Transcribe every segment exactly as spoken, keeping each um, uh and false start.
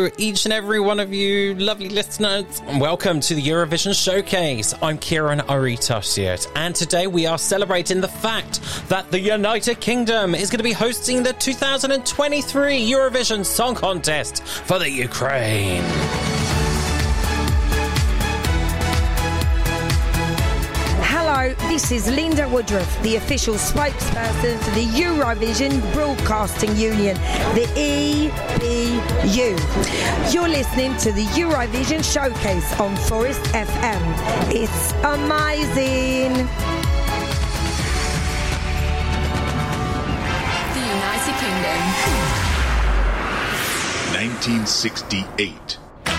Hello, each and every one of you lovely listeners, and welcome to the Eurovision Showcase. I'm Kieran Aritasiot, and today we are celebrating the fact that the United Kingdom is going to be hosting the two thousand twenty-three Eurovision Song Contest for the Ukraine. Hello, this is Linda Woodruff, the official spokesperson for the Eurovision Broadcasting Union, the E B U. You're listening to the Eurovision Showcase on Forest F M. It's amazing. The United Kingdom. nineteen sixty-eight.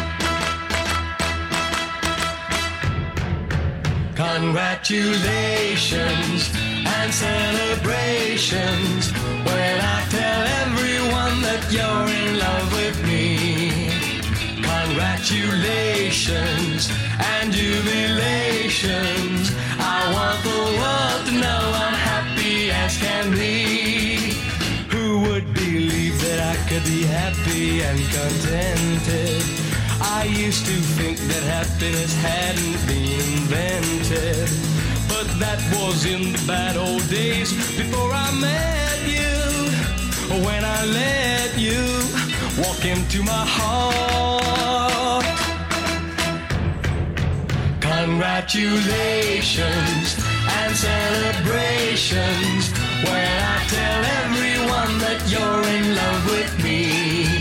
Congratulations and celebrations when I tell everyone that you're in love with me. Congratulations and jubilations. I want the world to know I'm happy as can be. Who would believe that I could be happy and contented? I used to think that happiness hadn't been invented, but that was in the bad old days before I met you. When I let you walk into my heart. Congratulations and celebrations when I tell everyone that you're in love with me.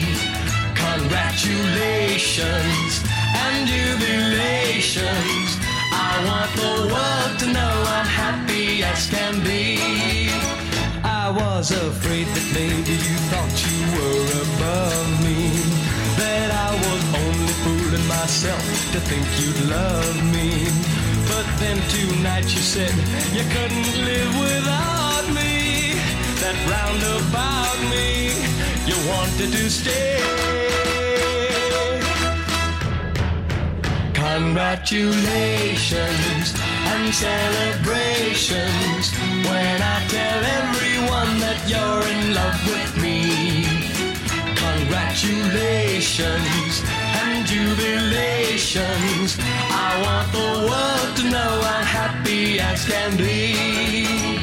Congratulations and jubilations. I want the world to know I'm happy as can be. I was afraid that maybe you thought you were above me, that I was only fooling myself to think you'd love me. But then tonight you said you couldn't live without me, that roundabout me you wanted to stay. Congratulations and celebrations when I tell everyone that you're in love with me. Congratulations and jubilations. I want the world to know I'm happy as can be.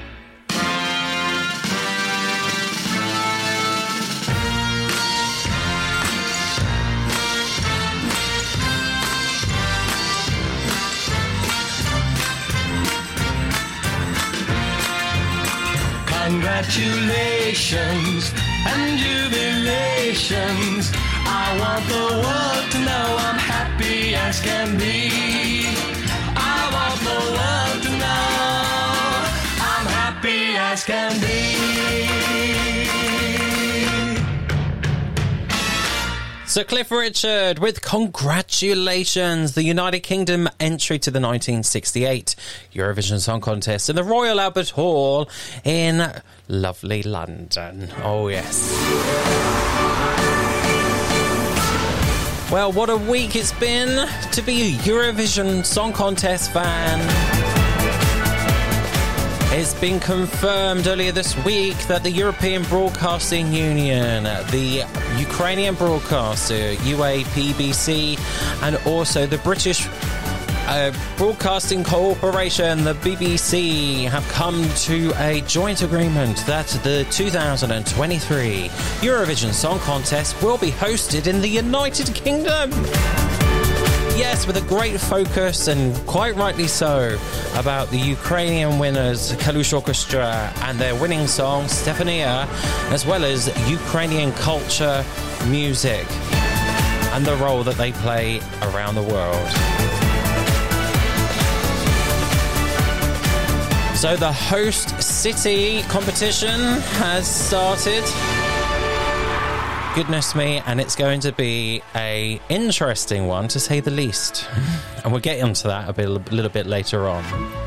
Congratulations and jubilations. I want the world to know I'm happy as can be. I want the world to know I'm happy as can be. Sir Cliff Richard with Congratulations, the United Kingdom entry to the nineteen sixty-eight Eurovision Song Contest in the Royal Albert Hall in lovely London. Oh, yes. Well, what a week it's been to be a Eurovision Song Contest fan. It's been confirmed earlier this week that the European Broadcasting Union, the Ukrainian broadcaster, U A P B C, and also the British uh, Broadcasting Corporation, the B B C, have come to a joint agreement that the two thousand twenty-three Eurovision Song Contest will be hosted in the United Kingdom. Yes, with a great focus, and quite rightly so, about the Ukrainian winners, Kalush Orchestra, and their winning song, Stefania, as well as Ukrainian culture, music, and the role that they play around the world. So the host city competition has started. Goodness me, and it's going to be a interesting one, to say the least. And we'll get into that a, bit, a little bit later on.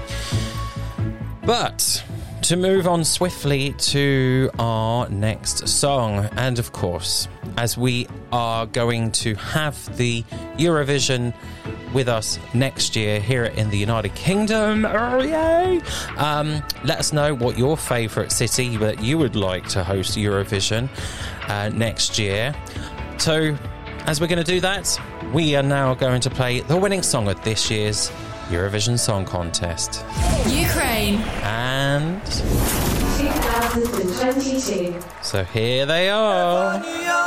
But to move on swiftly to our next song, and of course, as we are going to have the Eurovision with us next year here in the United Kingdom, oh yay! Um, let us know what your favourite city that you would like to host Eurovision uh, next year. So As we're going to do that, we are now going to play the winning song of this year's Eurovision Song Contest. Ukraine. And twenty twenty-two. So here they are.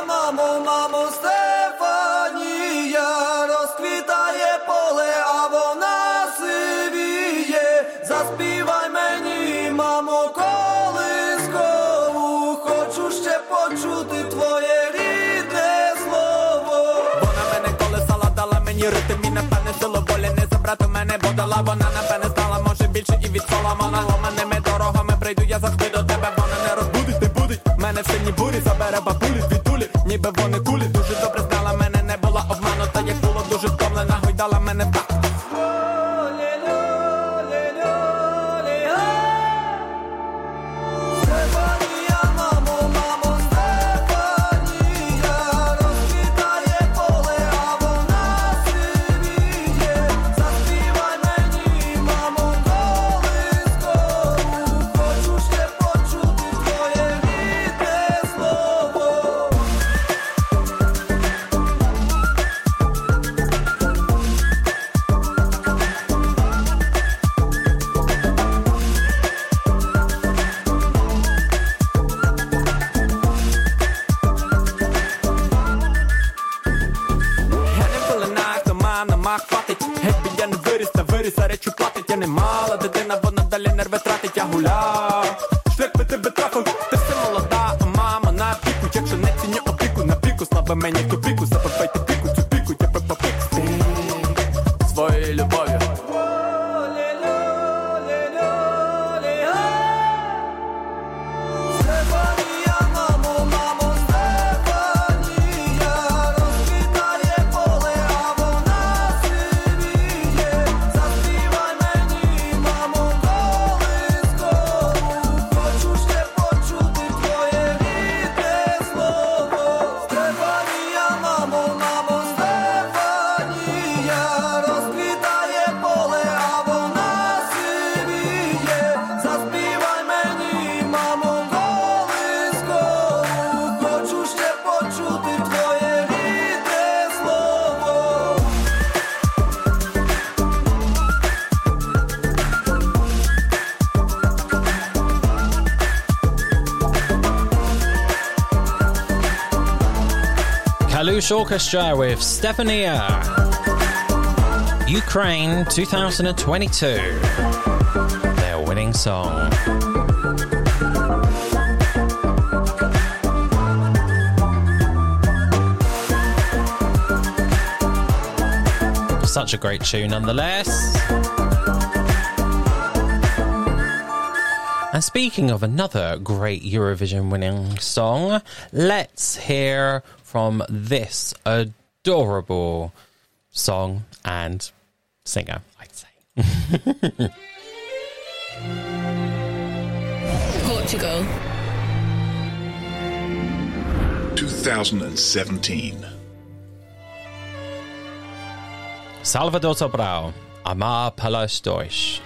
Заспівай мені, мамо, колискову, хочу ще почути твоє рідне слово. Вона мене колесала, дала мені ритм і напевне силу волі не забрати мене, бо дала вона, напевне, знала, може більше і від соломона. Ломаними дорогами прийду я завжди до тебе, вона не розбудить, не будить мене в сильній бурі, забере бабулі, звідулі, ніби вони кулі. Дуже добре знала мене, не була обманута, як було дуже втомлена, гойдала мене в так. Я не мала дитина, вона далі нерви тратить, я гуляв. Шлях би тебе трафив, ти все молода, а мама на піку. Якщо не ціню опіку, на піку, слава мені ту піку. Запивайте піку, цю піку, я пипа пик своєю любов'ю. Kalush Orchestra with Stefania. Ukraine twenty twenty-two. Their winning song. Such a great tune nonetheless. And speaking of another great Eurovision winning song, let's hear from this adorable song and singer, I'd say. Portugal. twenty seventeen. Salvador Sobral, Amar pelas dois.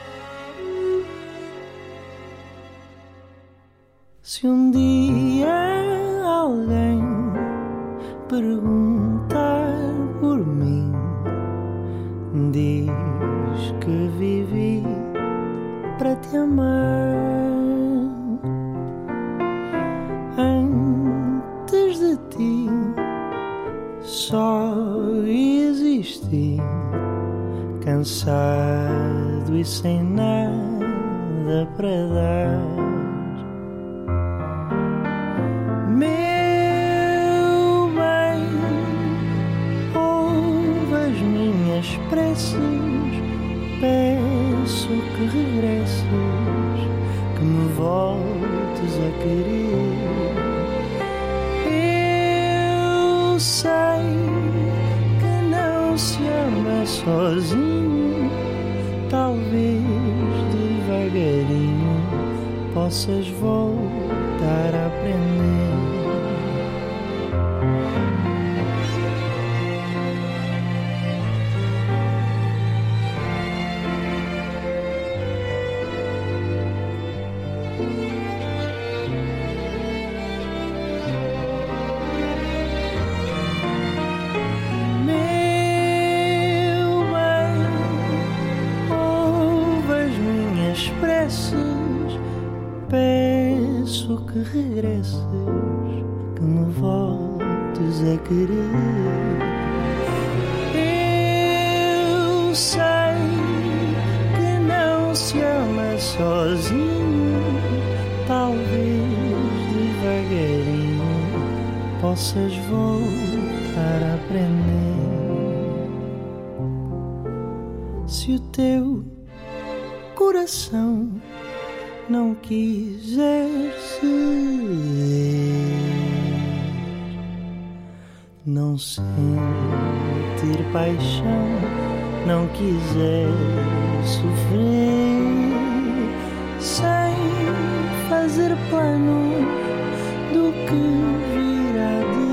Se um dia alguém perguntar por mim, diz que vivi para te amar. Antes de ti só existi, cansado e sem nada para dar. Meu bem, ouve as minhas preces, peço que regresses, que me voltes a querer. Eu sei que não se ama sozinho, talvez devagarinho possas voltar a aprender. regresses, peço que regresses, que me voltes a querer. Eu sei que não se ama sozinho, talvez devagarinho possas voltar a aprender. Se o teu coração não quiser ser, não sentir paixão, não quiser sofrer, sem fazer planos do que virá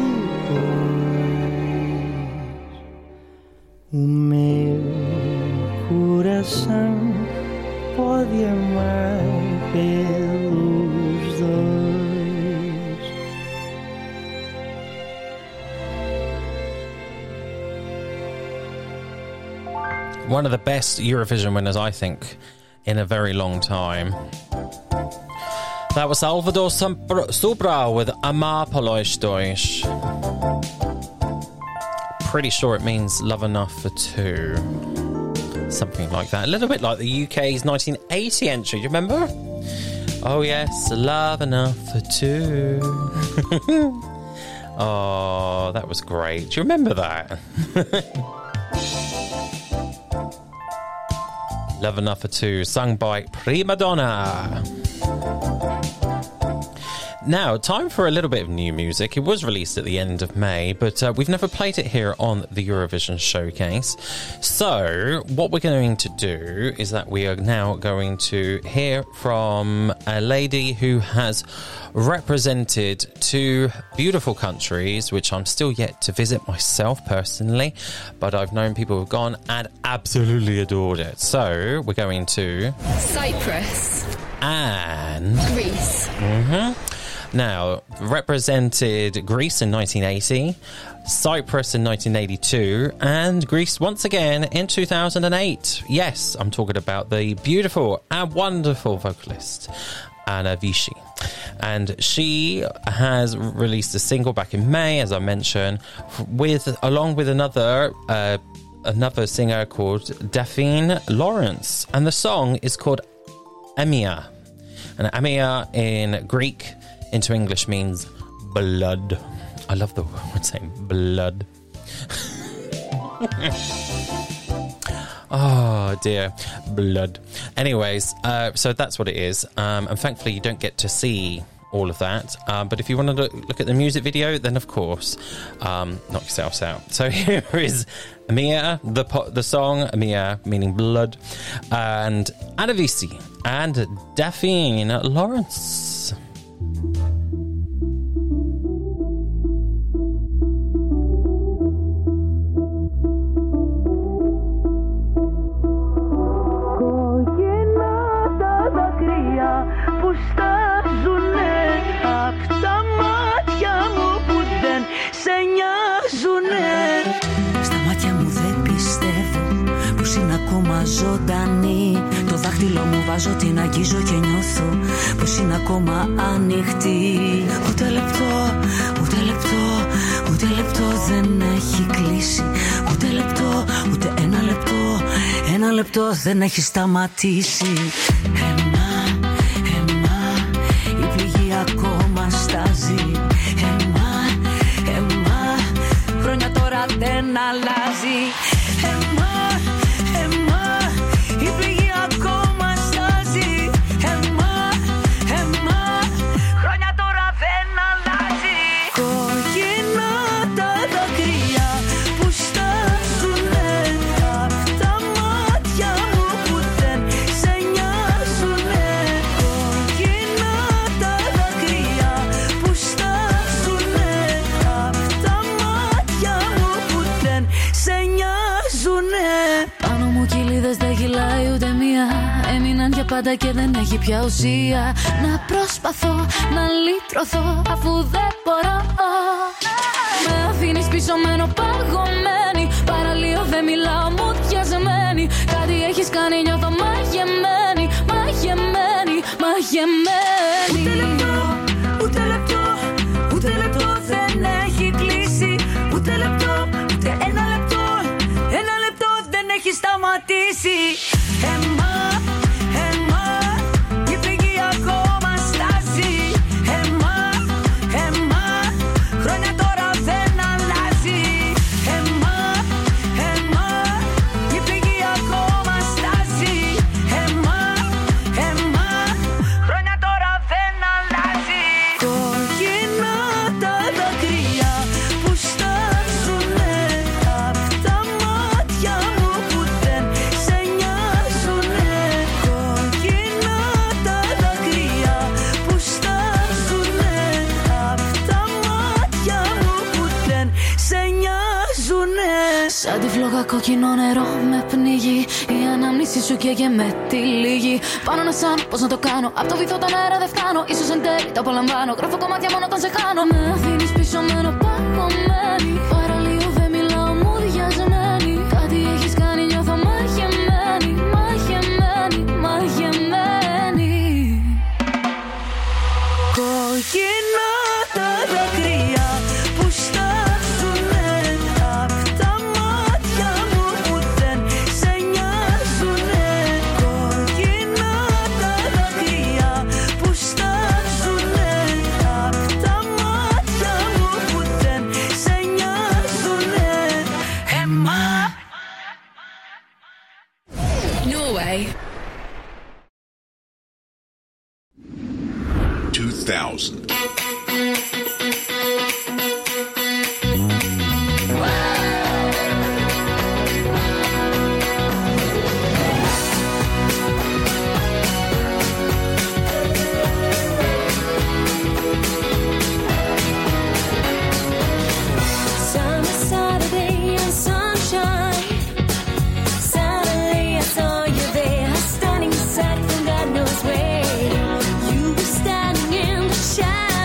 depois. O meu coração pode amar pelos dois. One of the best Eurovision winners, I think, in a very long time. That was Salvador Sobral with Amar Pelos Dois. Pretty sure it means love enough for two. Something like that. A little bit like the U K's nineteen eighty entry. Do you remember? Oh, yes. Love enough for two. Oh, that was great. Do you remember that? Love enough for two, sung by Prima Donna. Now, time for a little bit of new music. It was released at the end of May, but uh, we've never played it here on the Eurovision Showcase. So, what we're going to do is that we are now going to hear from a lady who has represented two beautiful countries, which I'm still yet to visit myself personally, but I've known people who've gone and absolutely adored it. So, we're going to... Cyprus. And... Greece. Mm-hmm. Now, represented Greece in nineteen eighty, Cyprus in nineteen eighty-two, and Greece once again in two thousand eight. Yes, I'm talking about the beautiful and wonderful vocalist, Anna Vichy. And she has released a single back in May, as I mentioned, with along with another uh, another singer called Daphne Lawrence. And the song is called Amia. And Amia in Greek into English means blood. I love the word saying blood. Oh dear, blood. Anyways, uh, so that's what it is. Um, and thankfully you don't get to see all of that. Um, but if you want to look, look at the music video, then of course, um, knock yourselves out. So here is Amia, the po- the song, Amia meaning blood, and Anna Vichy and Daphne Lawrence. Ζωντανή, το δάχτυλό μου βάζω, την αγγίζω και νιώθω πως είναι ακόμα ανοιχτή. Ούτε λεπτό, ούτε λεπτό, ούτε λεπτό δεν έχει κλείσει. Ούτε λεπτό, ούτε ένα λεπτό, ένα λεπτό δεν έχει σταματήσει. Αίμα, αίμα, η πληγή ακόμα στάζει. Αίμα, αίμα, χρόνια τώρα δεν αλλάζει. Αίμα, πάντα και δεν έχει πια ουσία. Να προσπαθώ να λύτρωθω αφού δεν μπορώ. Με αφήνεις πίσω μένω παγωμένη. Παραλίω δεν μιλάω μου διασμένη. Κάτι έχεις κάνει νιώθω μαγεμένη, μαγεμένη. μαγεμένη. Ούτε λεπτό, ούτε λεπτό, ούτε λεπτό δεν έχει κλείσει. Ούτε λεπτό, ούτε ένα λεπτό, ένα λεπτό δεν έχει σταματήσει. Έμα, έμα, η πληγή ακόμα στάζει. Έμα, έμα, χρόνια τώρα δεν αλλάζει. Έμα, έμα, η πληγή ακόμα στάζει. Έμα, έμα, χρόνια τώρα δεν αλλάζει. Κόκκινα τα δάκρυα που στάζουνε απ' τα μάτια μου που δεν σε νοιάζουνε. Κόκκινα τα δάκρυα που στάζουνε απ' τα μάτια μου που δεν σε νοιάζουνε. Σαν τη φλόγα κόκκινο νερό με πνίγει. Η ανάμνηση σου καίγε με τη λίγη. Πάνω να σαν, πώς να το κάνω. Απ' το βυθό τον αέρα δεν φτάνω. Ίσως εν τέλει το απολαμβάνω. Γράφω κομμάτια μόνο όταν σε χάνω. Με αφήνεις πίσω με ένα παγωμένη. Παραλίγο δεν μιλάω μου διασμένη. Κάτι έχεις κάνει νιώθω μαγεμένη. Μαγεμένη, μαγεμένη. Κόκκινα τα δάκρυα που στάζουνε απ' τα μάτια μου που δεν σε νοιάζουνε. Κόκκινα τα δάκρυα που στάζουνε απ' τα μάτια μου που δεν σε νοιάζουνε. Έμα. Norway. two thousand. Summer Saturday and sunshine. Suddenly I saw you there, standing aside from God knows where. You were standing in the shadow.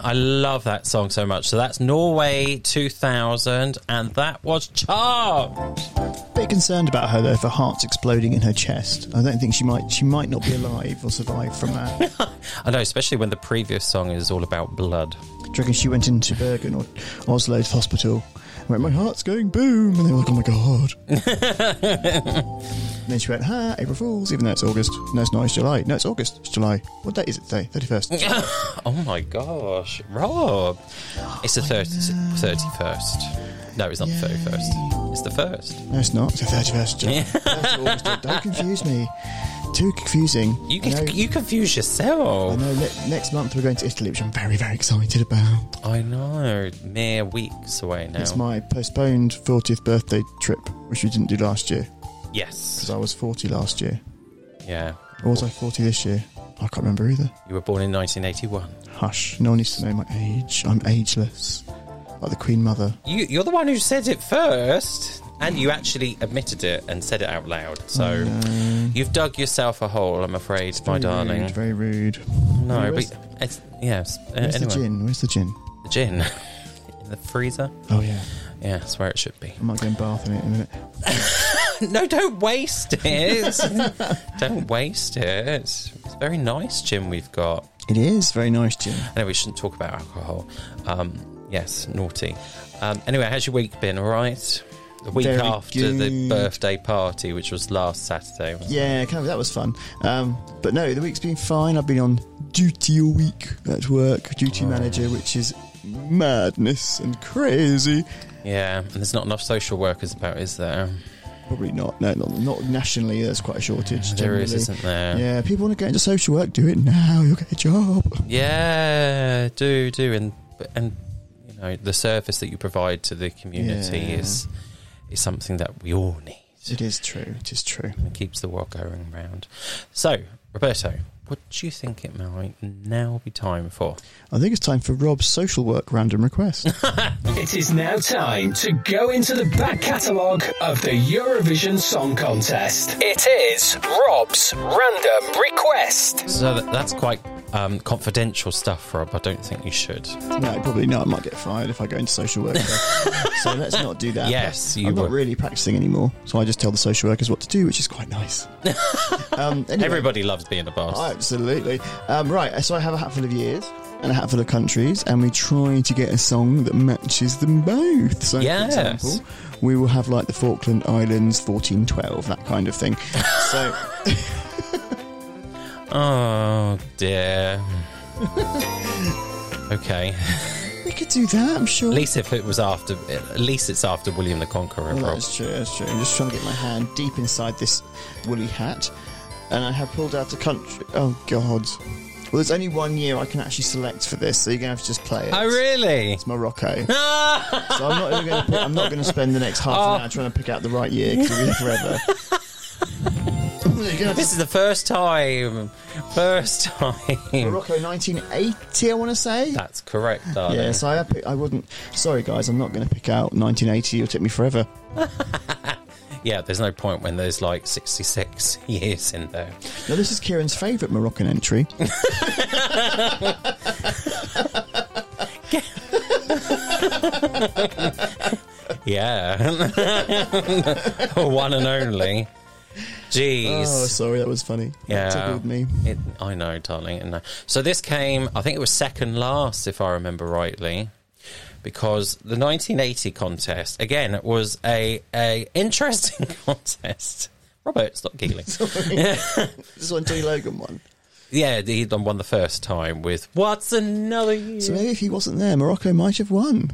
I love that song so much. So that's Norway two thousand, and that was Charmed. Bit concerned about her though, if her heart's exploding in her chest. I don't think she might. She might not be alive or survive from that. I know, especially when the previous song is all about blood. Do you reckon she went into Bergen or Oslo's hospital? Went, my heart's going boom, and they were like, oh my god. And then she went, ha, April Fools, even though it's August. No, it's not, it's July. No, it's August, it's July. What date is it today? thirty-first. Oh my gosh, Rob. It's the thirty-first. No, it's not Yay. the thirty-first. It's the first. No, it's not. It's the thirty-first. July. first of August. Don't confuse me. Too confusing. You I know- can, you confuse I yourself. know ne- next month we're going to Italy, which I'm very, very excited about. I know. Mere weeks away now. It's my postponed fortieth birthday trip, which we didn't do last year, Yes. because I was forty last year. Yeah. Or was I forty this year? I can't remember either. You were born in nineteen eighty-one. Hush, no one needs to know my age. I'm ageless. Like the Queen Mother. You, you're the one who said it first. And you actually admitted it and said it out loud. So No. you've dug yourself a hole, I'm afraid, my Very darling. Rude, very rude. No, Where's- but it's, yes. Uh, Where's anyway, the gin? Where's the gin? The gin. In the freezer. Oh, yeah. Yeah, that's where it should be. I might go and bath in it in a minute. No, don't waste it. Don't waste it. It's, it's very nice gin we've got. It is very nice gin. Anyway, we shouldn't talk about alcohol. Um, yes, naughty. Um, anyway, how's your week been, all right? The week Very after the good. birthday party, which was last Saturday. Wasn't Yeah, kind of, that was fun. Um, but no, the week's been fine. I've been on duty all week at work, duty Oh. manager, which is madness and crazy. it? Yeah, and there's not enough social workers about, is there? Probably not. No, not, not nationally. There's quite a shortage. There is, generally. isn't there? Yeah, people want to get into social work. Do it now. You'll get a job. Yeah, do, do. And, and you know, the service that you provide to the community Yeah. is is something that we all need. It is true. It is true. It keeps the world going round. So, Roberto, what do you think it might now be time for? I think it's time for Rob's social work random request. It is now time to go into the back catalogue of the Eurovision Song Contest. It is Rob's Random Request. So that, that's quite um, confidential stuff, Rob. I don't think you should. No, probably not. I might get fired if I go into social work. So let's not do that. Yes, But you I'm not would. really practicing anymore, so I just tell the social workers what to do, which is quite nice. um, anyway, Everybody loves being a boss. absolutely. Um, right, so I have a hatful of years and a hatful of countries, and we try to get a song that matches them both. So, Yes. for example, we will have like the Falkland Islands fourteen twelve, that kind of thing. So, Oh, dear. Okay. we could do that, I'm sure. At least if it was after, at least it's after William the Conqueror, Well, Rob. that's true, that's true. I'm just trying to get my hand deep inside this woolly hat, and I have pulled out a country. Oh, God. Well, there's only one year I can actually select for this, so you're going to have to just play it. Oh, really? It's Morocco. So I'm not even going to. I'm not going to spend the next half Oh. an hour trying to pick out the right year because we'll be here forever. You're gonna have This is the first time. First to- time. Morocco nineteen eighty, I want to say. That's correct, darling. Yeah, so I, I wouldn't. Sorry, guys, I'm not going to pick out nineteen eighty. It'll take me forever. Yeah, there's no point when there's like sixty-six years in there. Now, this is Kieran's favourite Moroccan entry. Yeah. One and only. Jeez. Oh, sorry, that was funny. Yeah. That tickled me. It, I know, darling. And so this came, I think it was second last, if I remember rightly, because the nineteen eighty contest, again, it was a, a interesting contest. Robert, stop giggling. This is when Johnny Logan won. Yeah, he done won the first time with What's Another Year? So maybe if he wasn't there, Morocco might have won.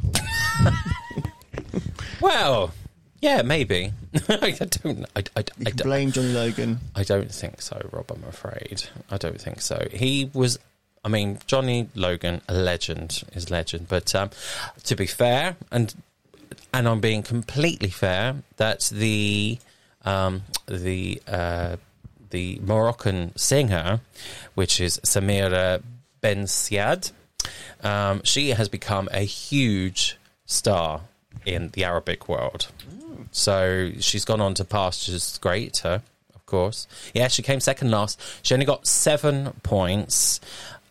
Well, yeah, maybe. I don't. I, I, I, You can don't- blame Johnny Logan. I don't think so, Rob. I'm afraid. I don't think so. He was. I mean, Johnny Logan, a legend, is legend. But um, to be fair, and and I'm being completely fair, that the um, the uh, the Moroccan singer, which is Samira Ben Siad, um, she has become a huge star in the Arabic world. So she's gone on to pastures greater, of course. Yeah, she came second last. She only got seven points.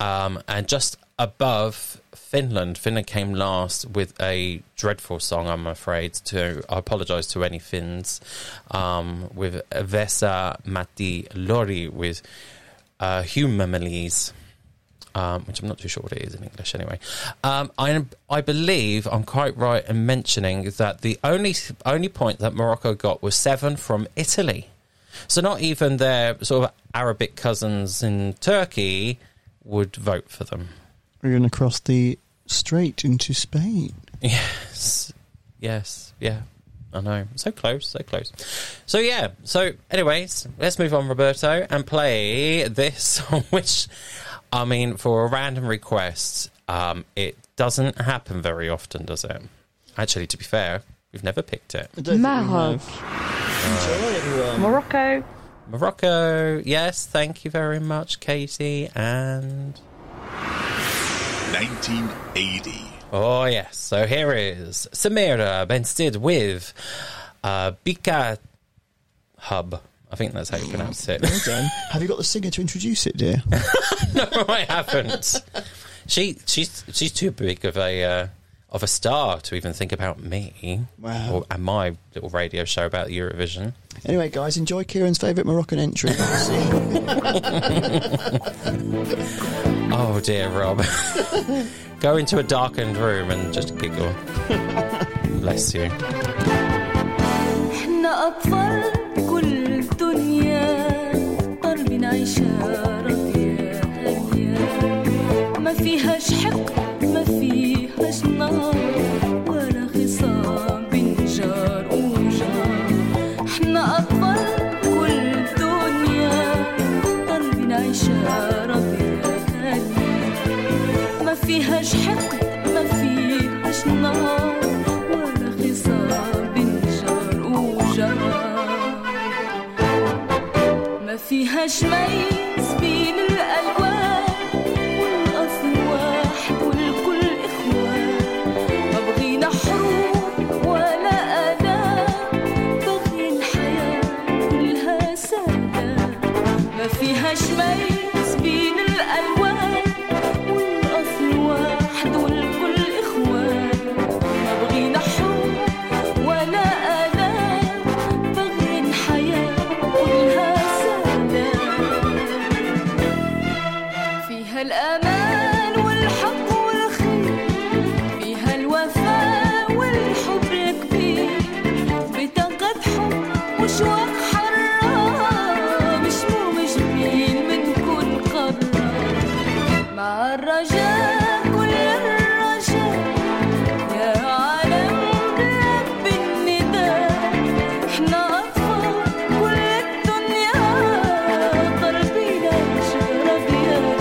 Um, and just above Finland, Finland came last with a dreadful song, I'm afraid. To I apologise to any Finns. Um, with Vesa Matti Lori with uh, Humamelies. Um, which I'm not too sure what it is in English anyway. Um, I I believe I'm quite right in mentioning that the only only point that Morocco got was seven from Italy. So not even their sort of Arabic cousins in Turkey would vote for them. We're going to cross the strait into Spain. Yes. Yes. Yeah. I know. So close, so close. So, yeah. So, anyways, let's move on, Roberto, and play this song, which... I mean, for a random request, um, it doesn't happen very often, does it? Actually, to be fair, we've never picked it. Maroc. Uh, Morocco. Morocco. Yes, thank you very much, Katie. And... nineteen eighty. Oh, yes. So here is Samira Benstead with uh, Bika Hub. I think that's how you pronounce it. Well done. Have you got the singer to introduce it, dear? No, I haven't. She she's she's too big of a uh, of a star to even think about me. Wow. Or, and my little radio show about Eurovision. Anyway, guys, enjoy Kieran's favourite Moroccan entry. Oh dear, Rob. Go into a darkened room and just giggle. Bless you. ما فيهاش حق ما فيهاش نار ولا خصام بين جار وجار احنا أطفال كل الدنيا قلبي نعيشها ربيع هانية ما فيهاش حق ما فيهاش نار ولا خصام بين جار وجار ما فيهاش ميز بين الألوان فيهاش ميز بين الألوان والأصل واحد والكل إخوان ما بغينا حب ولا آلام بغين حياة كلها سلام فيها الأمان والحق والخير فيها الوفاء والحب الكبير بطاقة حب وشوق مع الرجاء كل الرجاء يا عالم رب النداء احنا أطفال كل الدنيا قلبنا شرب يا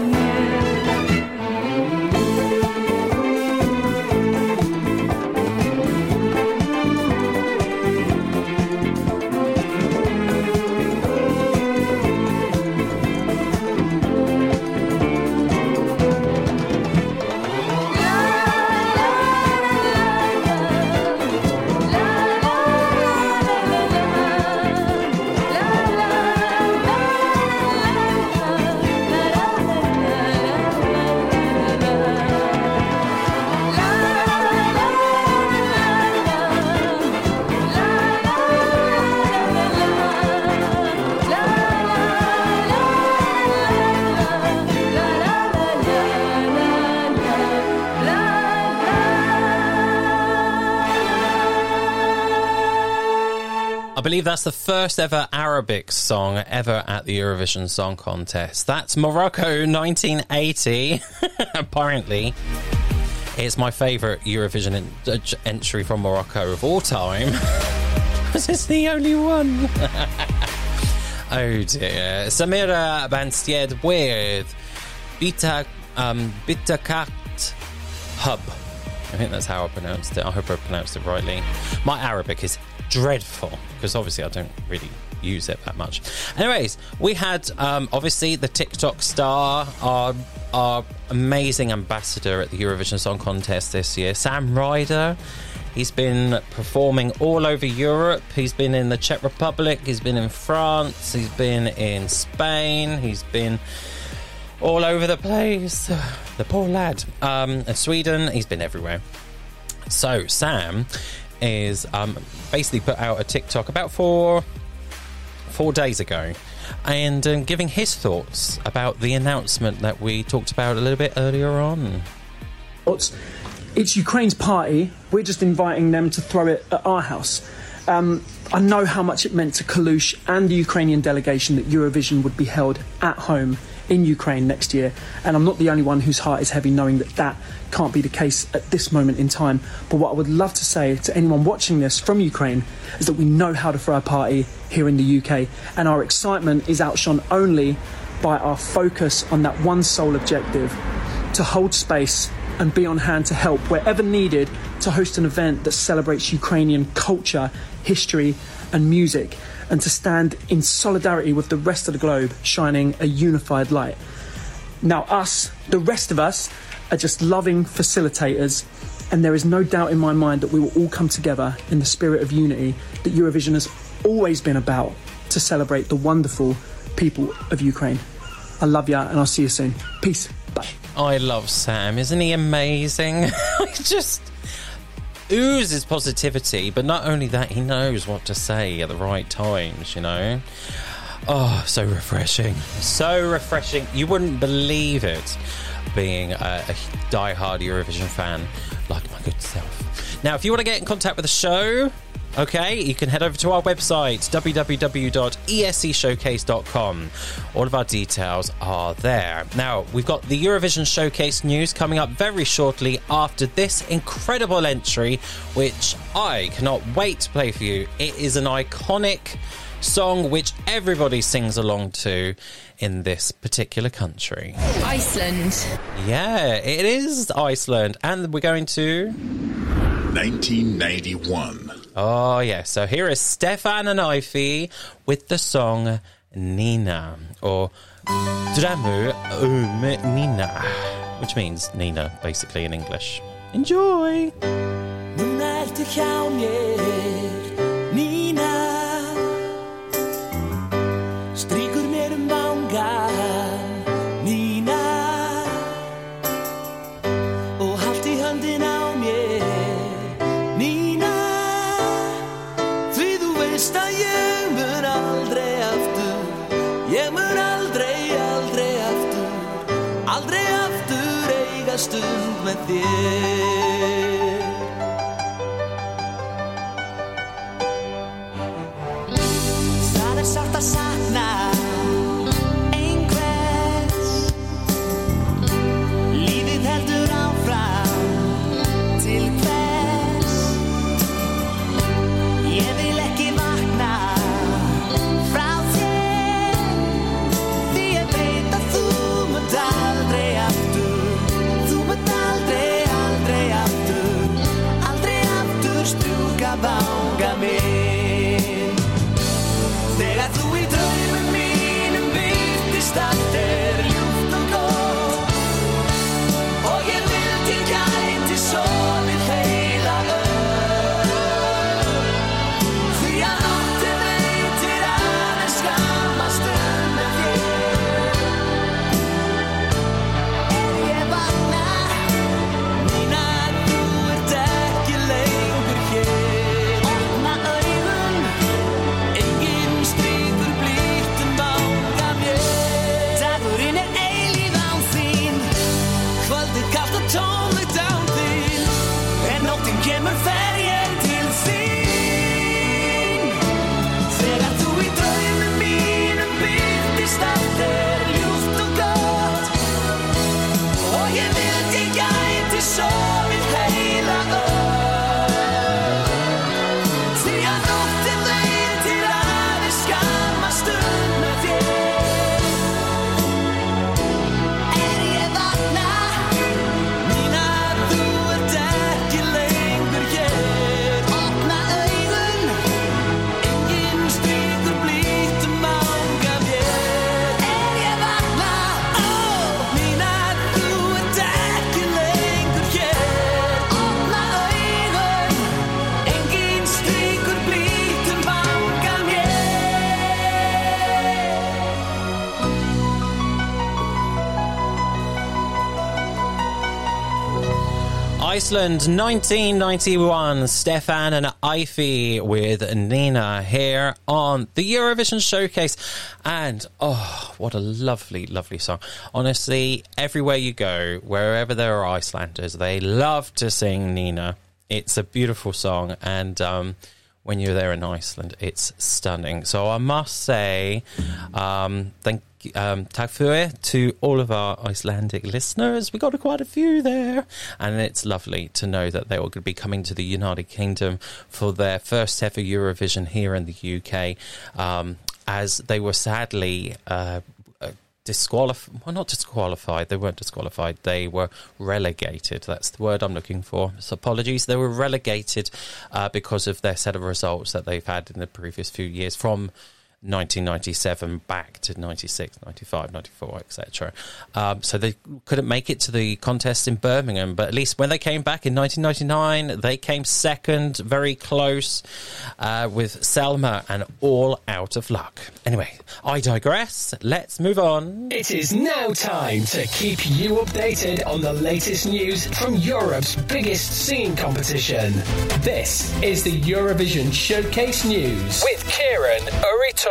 I believe that's the first ever Arabic song ever at the Eurovision Song Contest. That's Morocco nineteen eighty. Apparently, it's my favourite Eurovision en- entry from Morocco of all time. Because it's the only one. Oh dear. Samira Benstead with Bita, um, Bitakat Hub. I think that's how I pronounced it. I hope I pronounced it rightly. My Arabic is dreadful because obviously I don't really use it that much. Anyways, we had um, obviously the TikTok star, our our amazing ambassador at the Eurovision Song Contest this year, Sam Ryder. He's been performing all over Europe. He's been in the Czech Republic. He's been in France. He's been in Spain. He's been all over the place. The poor lad. Um, in Sweden, he's been everywhere. So Sam is um, basically put out a TikTok about four four days ago, and um, giving his thoughts about the announcement that we talked about a little bit earlier on. It's Ukraine's party. We're just inviting them to throw it at our house. Um, I know how much it meant to Kalush and the Ukrainian delegation that Eurovision would be held at home in Ukraine next year, and I'm not the only one whose heart is heavy knowing that that can't be the case at this moment in time. But what I would love to say to anyone watching this from Ukraine is that we know how to throw a party here in the U K, and our excitement is outshone only by our focus on that one sole objective: to hold space and be on hand to help wherever needed to host an event that celebrates Ukrainian culture, history and music, and to stand in solidarity with the rest of the globe, shining a unified light. Now us, the rest of us, are just loving facilitators, and there is no doubt in my mind that we will all come together in the spirit of unity that Eurovision has always been about, to celebrate the wonderful people of Ukraine. I love ya, and I'll see you soon. Peace. Bye. I love Sam. Isn't he amazing? I just oozes positivity, but not only that, he knows what to say at the right times, you know. Oh, so refreshing. So refreshing. You wouldn't believe it, being a, a die-hard Eurovision fan like my good self. Now, if you want to get in contact with the show, okay, you can head over to our website, w w w dot e s c showcase dot com. All of our details are there. Now, we've got the Eurovision Showcase news coming up very shortly after this incredible entry, which I cannot wait to play for you. It is an iconic song which everybody sings along to in this particular country. Iceland. Yeah, it is Iceland. And we're going to... nineteen ninety-one. Oh, yeah. So here is Stefan and Ivy with the song Nina, or Dramu um Nina, which means Nina, basically, in English. Enjoy! Stund með þér. Það er sárt að sakna einhvers. Lífið heldur áfram til hvers. Ég vil ekki vakna frá þér, því ég veit að þú munt aldrei aftur. Aldrei, aldrei aftur Iceland, nineteen ninety-one. Stefan and Ivy with Nina here on the Eurovision Showcase. And, oh, what a lovely, lovely song. Honestly, everywhere you go, wherever there are Icelanders, they love to sing Nina. It's a beautiful song, and um, when you're there in Iceland, it's stunning. So I must say, um, thank you, um, tack fyrir to all of our Icelandic listeners. We got quite a few there, and it's lovely to know that they are going to be coming to the United Kingdom for their first ever Eurovision here in the U K, um, as they were sadly uh, disqualified. Well, not disqualified. They weren't disqualified. They were relegated. That's the word I'm looking for. So apologies. They were relegated uh, because of their set of results that they've had in the previous few years from nineteen ninety-seven back to ninety-six, ninety-five, ninety-four, et cetera. Um, so they couldn't make it to the contest in Birmingham, but at least when they came back in nineteen ninety-nine, they came second, very close, uh, with Selma and All Out of Luck. Anyway, I digress. Let's move on. It is now time to keep you updated on the latest news from Europe's biggest singing competition. This is the Eurovision Showcase News with Kieran Uritotiot.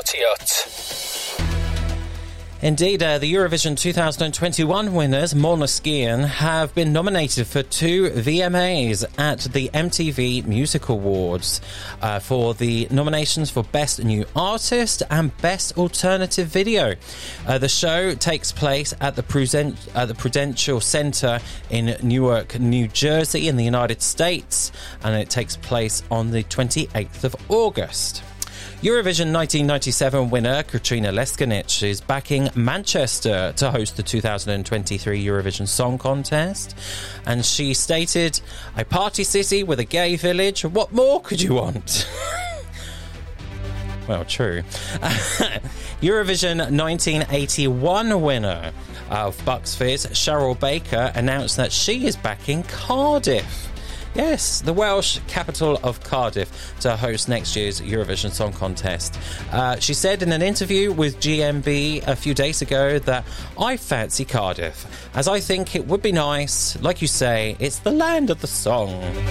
Indeed, uh, the Eurovision twenty twenty-one winners, Måneskin, have been nominated for two V M As at the M T V Music Awards uh, for the nominations for Best New Artist and Best Alternative Video. Uh, the show takes place at the, Prudent- uh, the Prudential Center in Newark, New Jersey in the United States, and it takes place on the twenty-eighth of August. Eurovision nineteen ninety-seven winner Katrina Leskinic is backing Manchester to host the two thousand twenty-three Eurovision Song Contest, and she stated, "A party city with a gay village, what more could you want?" Well, true. Eurovision nineteen eighty-one winner of Bucks Fizz, Cheryl Baker, announced that she is backing Cardiff. Yes, the Welsh capital of Cardiff, to host next year's Eurovision Song Contest. Uh, she said in an interview with G M B a few days ago that, "I fancy Cardiff, as I think it would be nice. Like you say, it's the land of the song."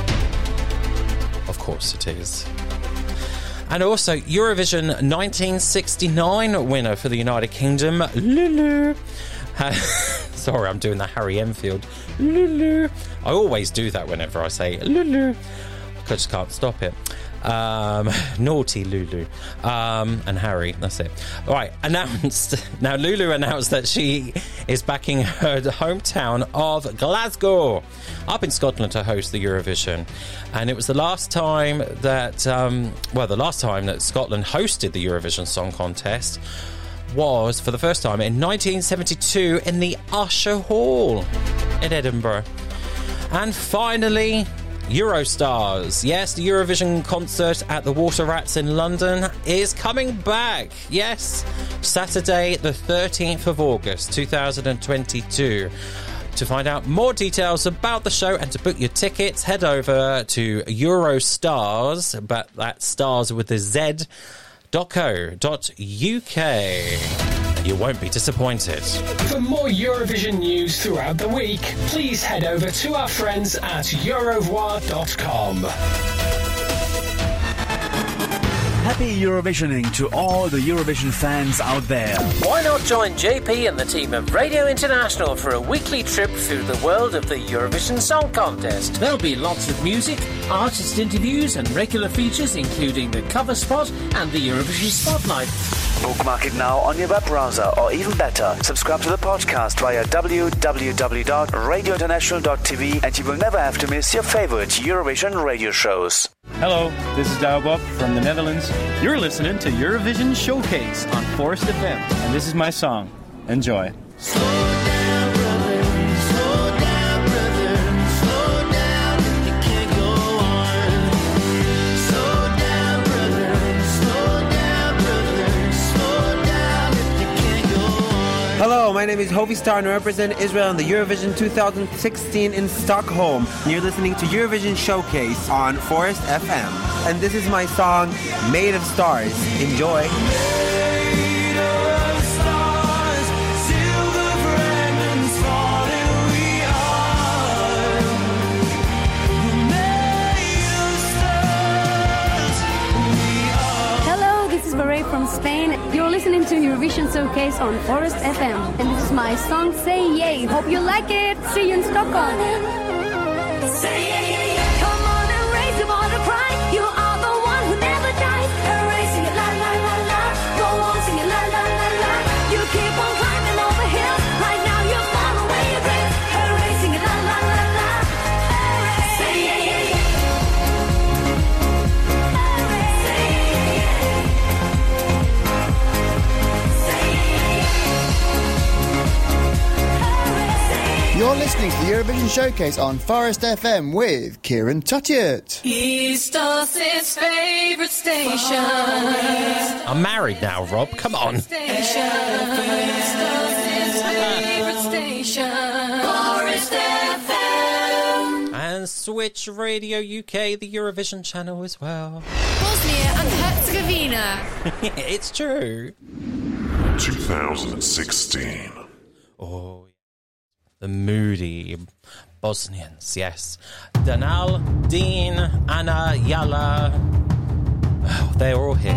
Of course it is. And also, Eurovision nineteen sixty-nine winner for the United Kingdom, Lulu. Sorry, I'm doing the Harry Enfield. Lulu. I always do that whenever I say Lulu. I just can't stop it. Um, naughty Lulu. Um, and Harry, that's it. All right, announced. Now, Lulu announced that she is backing her hometown of Glasgow up in Scotland to host the Eurovision. And it was the last time that, um, well, the last time that Scotland hosted the Eurovision Song Contest was for the first time in nineteen seventy-two in the Usher Hall in Edinburgh. And finally, Eurostars. Yes, the Eurovision concert at the Water Rats in London is coming back. Yes, Saturday the thirteenth of August two thousand twenty-two. To find out more details about the show and to book your tickets, head over to Eurostars, but that's stars with a Z, dot co dot uk. You won't be disappointed. For more Eurovision news throughout the week, please head over to our friends at eurovoix dot com. Happy Eurovisioning to all the Eurovision fans out there. Why not join J P and the team of Radio International for a weekly trip through the world of the Eurovision Song Contest? There'll be lots of music, artist interviews and regular features including the cover spot and the Eurovision Spotlight. Bookmark it now on your web browser, or even better, subscribe to the podcast via w w w dot radio international dot t v and you will never have to miss your favorite Eurovision radio shows. Hello, this is Douwe Bob from the Netherlands. You're listening to Eurovision Showcase on Forest F M, and this is my song. Enjoy. Hello, my name is Hovi Star and I represent Israel in the Eurovision twenty sixteen in Stockholm. You're listening to Eurovision Showcase on Forest F M. And this is my song, Made of Stars. Enjoy. listening to Eurovision Showcase on Forest F M. And this is my song, Say Yay. Hope you like it. See you in Stockholm. Say yay, yay, yay. Come on and raise your border pride. You are the one who never dies. Hooray, sing it la la la la. Go on, sing it la la la la. You keep on climbing over hills. Right now you're far away your dreams. Hooray, sing it la la la la. Hooray. Say yay, yay, yay. Hooray. Say yay, yay, yay. Say yay, yay, yay. You're listening to the Eurovision Showcase on Forest F M with Kieran Tuttiett. Eastos' favourite station. I'm married now, Rob. Come on. Station. Eastos' favourite station. Forest F M. And Switch Radio U K, the Eurovision channel as well. Bosnia and Herzegovina. It's true. twenty sixteen. Oh, the moody Bosnians, yes. Danal, Dean, Anna, Yala. Oh, they're all here.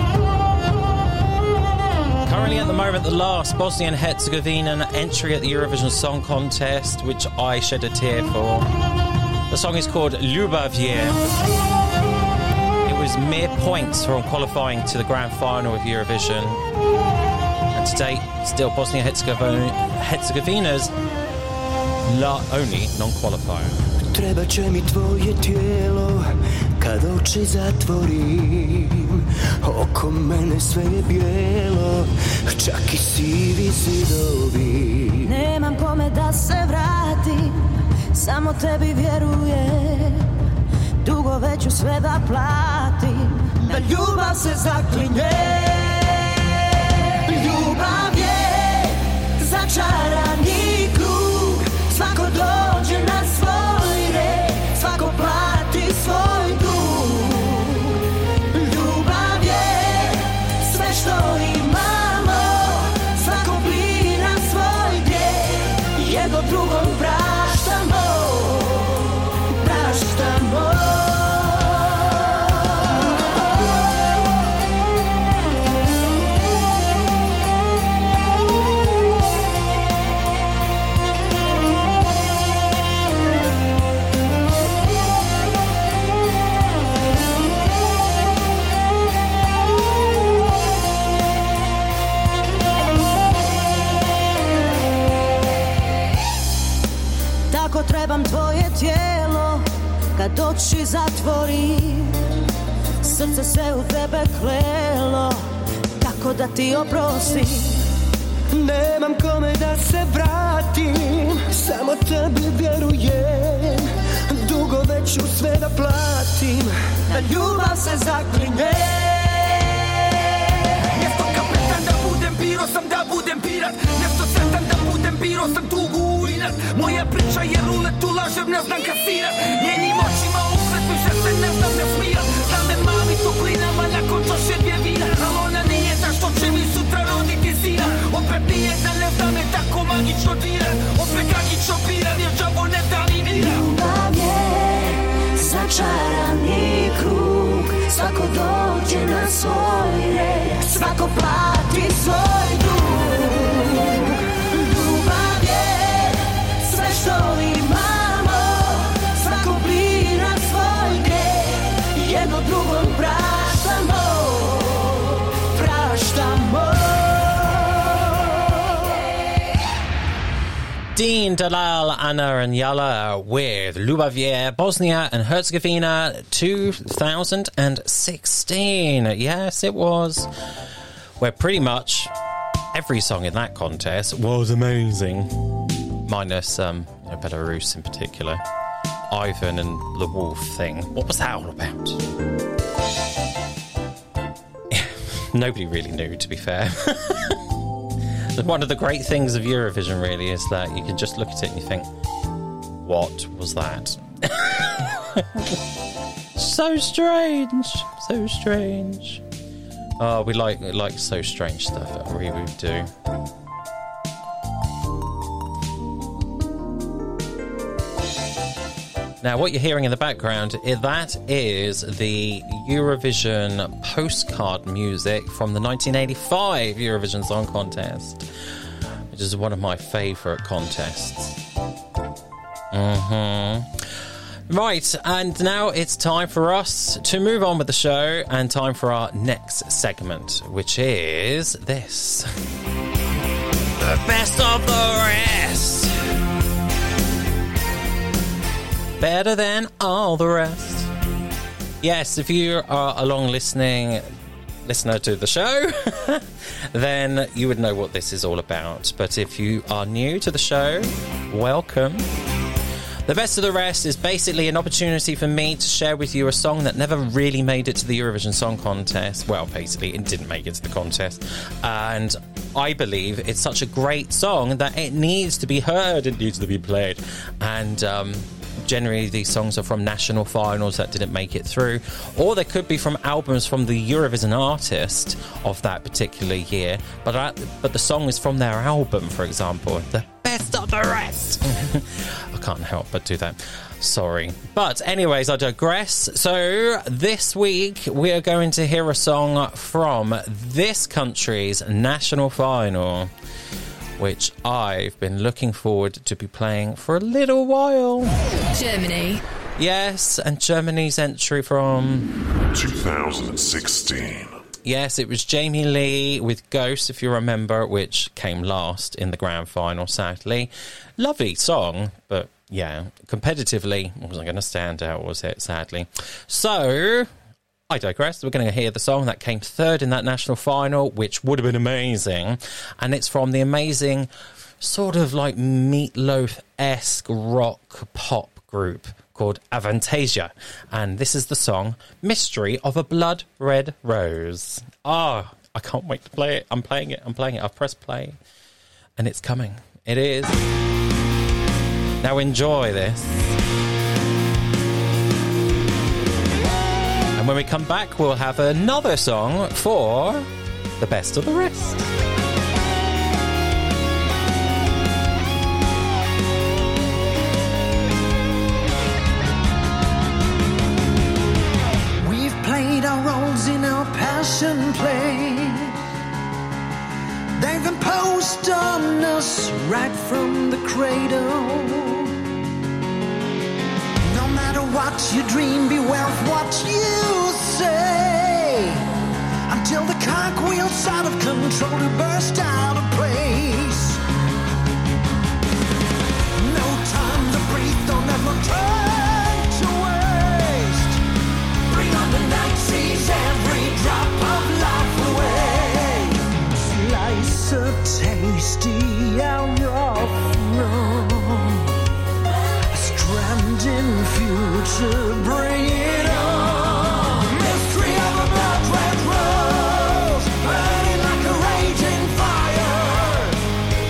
Currently at the moment, the last Bosnian Herzegovina entry at the Eurovision Song Contest, which I shed a tear for. The song is called Ljubavje. It was mere points from qualifying to the grand final of Eurovision. And to date, still Bosnia-Herzegovina's la only non-qualifier. Treba će mi tvoje tijelo kad oči zatvorim. Oko mene sve je bijelo, čak i sivi zidovi. Nemam kome da se vratim, samo tebi vjerujem. Dugo već ću sve da platim, Na ljubav se zaklinje. Ljubav je začarani krug. Svako dođe na svoj red, svako plati svoj dug. Ljubav je sve što imamo, svako bira svoj grijeh. Jedno drugom praštamo, praštamo. Tako trebam tvoje tijelo kad oči zatvorim. Srce se u tebe klelo, kako da ti oprostim. Nemam kome da se vratim, samo tebi vjerujem. Dugo već ću sve da platim, na ljubav se zaklinje. Mjesto kapetan da budem, biro sam da budem pirat. Mjesto sretan da budem, biro sam tugu uinat. Moja priča je rulet, tu lažem, ne znam kasirat. Njenim očima ukret, više se ne znam ne smijat. Da me mami toplinama nakon čaše dvije vina. Al ona nije ta što će mi sutra roditi sina. Opet nije da ne zna me tako magično dirat. Opet kagično piran, jer džavo ne da ni mira. Ljubav je začarani krug. Svako dođe na svoj red, svako plati svoj dug. Ljubav je sve što imamo, svako bira svoj grijeh. Jedno drugom praštamo, praštamo. Dean, Dalal, Anna and Yala with Ljubavje, Bosnia and Herzegovina two thousand sixteen. Yes, it was. Where pretty much every song in that contest was amazing. Minus um, you know, Belarus in particular. Ivan and the Wolf thing. What was that all about? Nobody really knew, to be fair. One of the great things of Eurovision, really, is that you can just look at it and you think, what was that? So strange. So strange. Oh, we like like so strange stuff. We really do. Now, what you're hearing in the background, that is the Eurovision postcard music from the nineteen eighty-five Eurovision Song Contest, which is one of my favourite contests. Mm-hmm. Right, and now it's time for us to move on with the show and time for our next segment, which is this. The best of the rest. Better than all the rest. Yes, if you are a long listening listener to the show, then you would know what this is all about. But if you are new to the show, welcome. The best of the rest is basically an opportunity for me to share with you a song that never really made it to the Eurovision Song Contest. Well, basically, it didn't make it to the contest. And I believe it's such a great song that it needs to be heard, it needs to be played. And, um... generally, these songs are from national finals that didn't make it through, or they could be from albums from the Eurovision artist of that particular year. But I, but the song is from their album, for example, the best of the rest. I can't help but do that. Sorry. But anyways, I digress. So this week we are going to hear a song from this country's national final, which I've been looking forward to be playing for a little while. Germany. Yes, and Germany's entry from... two thousand sixteen. Yes, it was Jamie Lee with Ghost, if you remember, which came last in the grand final, sadly. Lovely song, but yeah, competitively wasn't going to stand out, was it, sadly? So... I digress. We're going to hear the song that came third in that national final, which would have been amazing. And it's from the amazing sort of like Meatloaf-esque rock pop group called Avantasia. And this is the song Mystery of a Blood Red Rose. Ah, oh, I can't wait to play it. I'm playing it. I'm playing it. I've pressed play. And it's coming. It is. Now enjoy this. And when we come back, we'll have another song for the best of the rest. We've played our roles in our passion play. They've imposed on us right from the cradle. No matter what you dream, beware of what you say, until the cartwheel's out of control to burst out of place. No time to breathe, don't ever turn to waste. Bring on the night, seize every drop of life away. Slice a tasty out of throne. In future, bring it on. Mystery of a blood red rose, burning like a raging fire.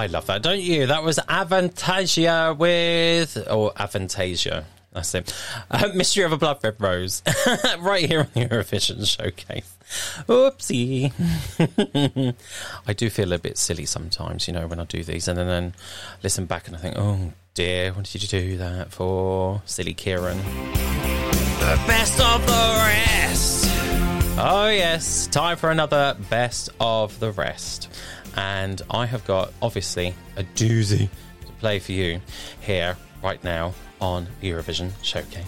I love that, don't you? That was Avantasia with... Or Avantasia. That's it. Uh, Mystery of a Blood Red Rose. Right here on the Eurovision Showcase. Oopsie. I do feel a bit silly sometimes, you know, when I do these. And then, then listen back and I think, oh, dear, what did you do that for? Silly Kieran. The best of the rest. Oh, yes. Time for another best of the rest. And I have got, obviously, a doozy to play for you here, right now, on Eurovision Showcase.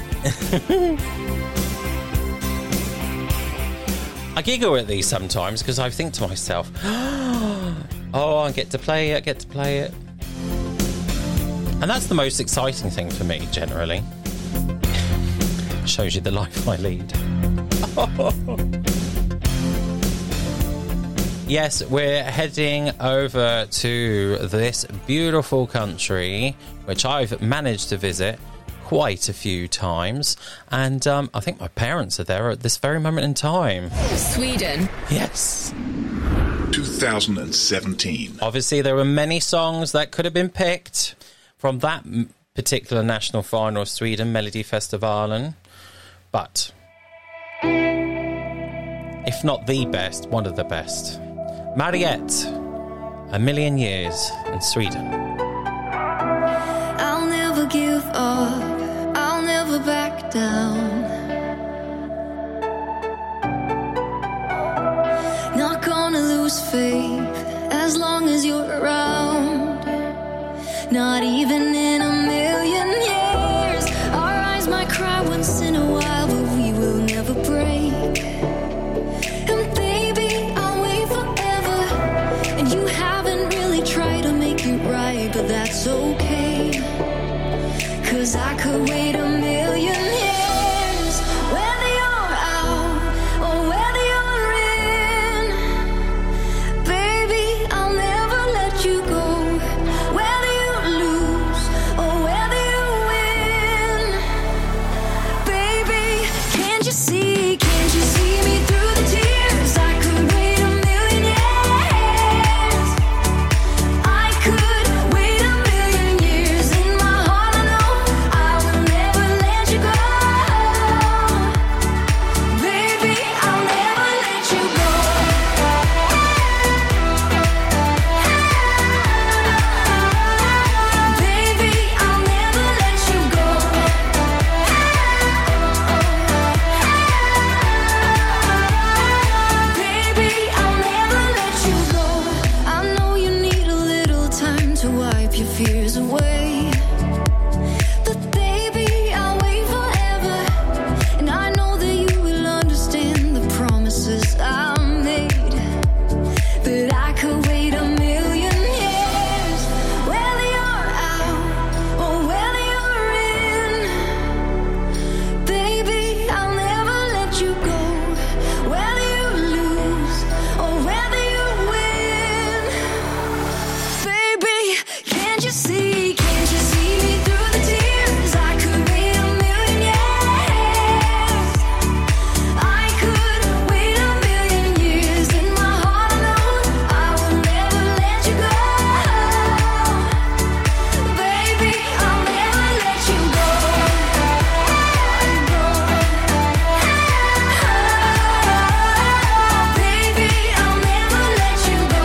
I giggle at these sometimes because I think to myself, oh, I get to play it, I get to play it. And that's the most exciting thing for me, generally. Shows you the life I lead. Yes, we're heading over to this beautiful country, which I've managed to visit quite a few times. And um, I think my parents are there at this very moment in time. Sweden. Yes. two thousand seventeen. Obviously, there were many songs that could have been picked from that particular national final of Sweden, Melodifestivalen. But if not the best, one of the best. Mariette, A Million Years in Sweden. I'll never give up, I'll never back down. Not gonna lose faith as long as you're around. Not even in a million years. Our eyes might cry once in a while, but we will never break. And baby, I'll wait forever. And you haven't really tried to make it right, but that's okay. Cause I could wait a million years. Whether you're out or whether you're in, baby, I'll never let you go. Whether you lose or whether you win, baby, can't you see, can't you see me through the tears? I could wait a million years. I could wait a million years. In my heart I know I will never let you go. Baby, I'll never let you go. Baby, I'll never let you go. Baby, I'll never let you go. I know you need a little time to wipe your fears away. But baby, I'll wait forever. And I know that you will understand the promises I made. But I could wait a million years. Whether you're out or whether you're in, baby, I'll never let you go. Whether you lose or whether you win, baby, can't you see, can't you see me through the tears? I could wait a million years. I could wait a million years. In my heart I know I will never let you go. Baby, I'll never let you go. Baby, I'll never let you go.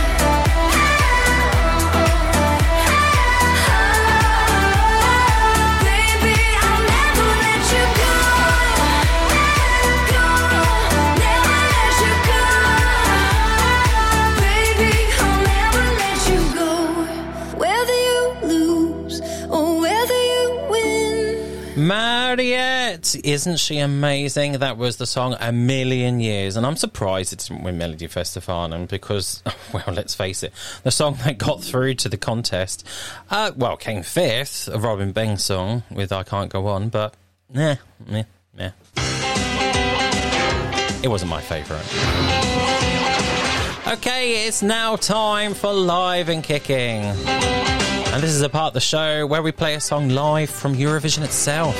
Baby, I'll never let you go. Go, never let you go. Baby, I'll never let you go. Whether you lose or whether you win. Mariette, isn't she amazing? That was the song A Million Years, and I'm surprised it didn't win Melodifestivalen because, well, let's face it, the song that got through to the contest, uh, well, came fifth, a Robin Beng song with I Can't Go On, but, nah, meh, meh. It wasn't my favourite. Okay, it's now time for Live and Kicking. And this is a part of the show where we play a song live from Eurovision itself.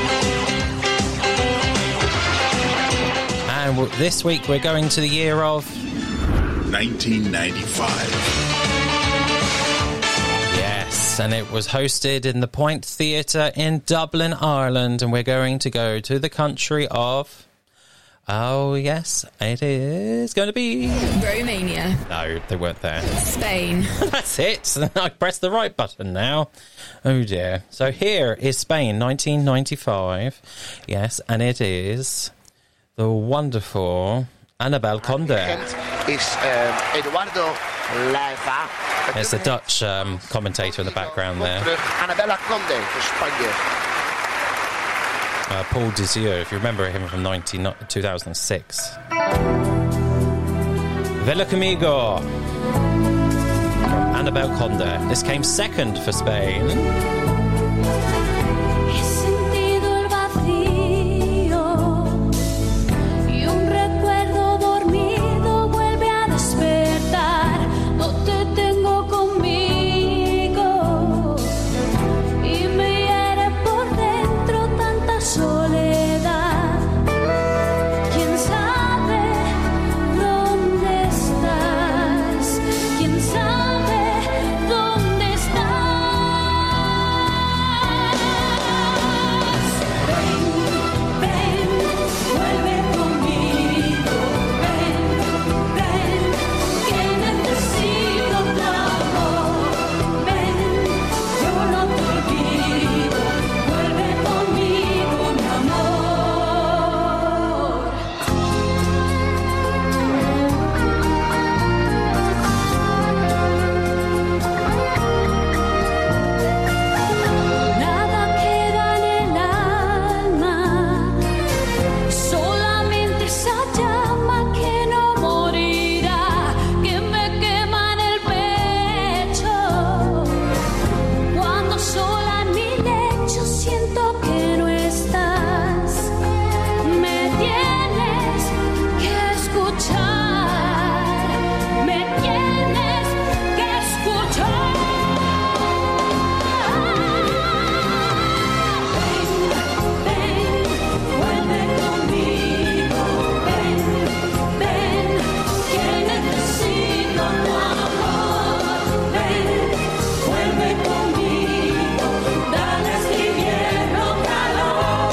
And w- this week we're going to the year of nineteen ninety-five. Yes, and it was hosted in the Point Theatre in Dublin, Ireland, and we're going to go to the country of... Oh, yes, it is going to be... Romania. No, they weren't there. Spain. That's it. I pressed the right button now. Oh, dear. So here is Spain, nineteen ninety-five. Yes, and it is the wonderful Annabel Conde. Is um, Eduardo Leiva. There's a Dutch um, commentator in the background there. Annabella Conde voor Spanje. Uh, Paul Dizier, if you remember him from nineteen, two thousand six. Vela Conmigo from Annabel Conde. This came second for Spain. He sentido el vacío y un recuerdo dormido vuelve a despertar. No te tengo conmigo y me hiere por dentro tanta soledad. ¿Quién sabe dónde estás? ¿Quién sabe dónde estás? Ven, ven, vuelve conmigo. Ven, ven, que necesito tu amor. Ven, yo no te olvido. Vuelve conmigo, mi Nada queda en el alma, solamente esa llama que no morirá, que me quema en el pecho. Cuando sola en mi lecho siento que no estás, me tienes que escuchar, me tienes que escuchar. Ven, ven, vuelve conmigo. Ven, ven, que necesito tu amor. Ven, vuelve conmigo. Dale a este invierno calor.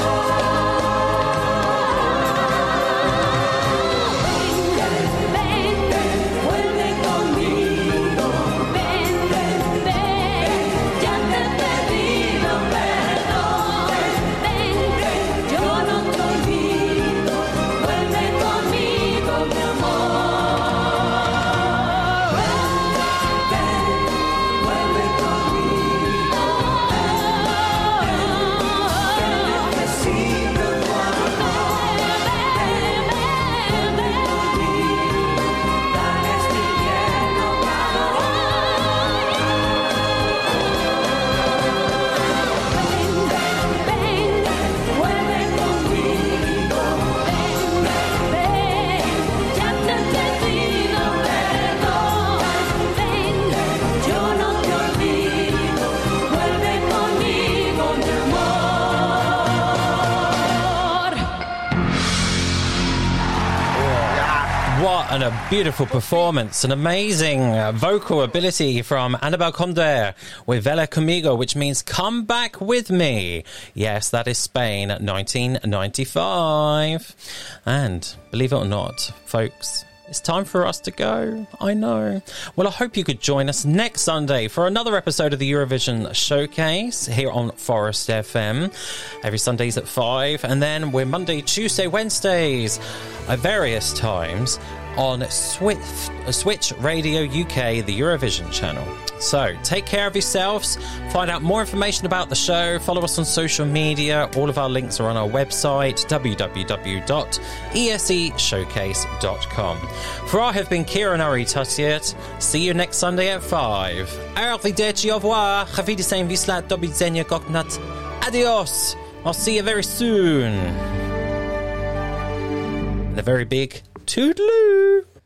Ven, ven, vuelve conmigo. Ven, ven, ven, ya te he pedido perdón. Ven, ven, yo no te olvido. Vuelve conmigo, mi amor. Ven, vuelve conmigo. Necesito tu amor. Ven, vuelve conmigo. Dale a este invierno calor. Ven, ven, vuelve conmigo. Ven, ven, ya te he pedido perdón. Ven, yo no te olvido. Vuelve conmigo, mi amor. What an, a beautiful performance, an amazing uh, vocal ability from Annabel Conde with Vela Conmigo, which means come back with me. Yes, that is Spain, nineteen ninety-five. And believe it or not, folks, it's time for us to go. I know. Well, I hope you could join us next Sunday for another episode of the Eurovision Showcase here on Forest F M. Every Sundays at five. And then we're Monday, Tuesday, Wednesdays at various times on Switch, Switch Radio U K, the Eurovision channel. So take care of yourselves. Find out more information about the show. Follow us on social media. All of our links are on our website, w w w dot e s e showcase dot com. For I have been Kieran Uri Tutiet. See you next Sunday at five. Arrivederci, au revoir. Chavidisein vislat do widzenia koknat. Adios. I'll see you very soon. And a very big toodaloo.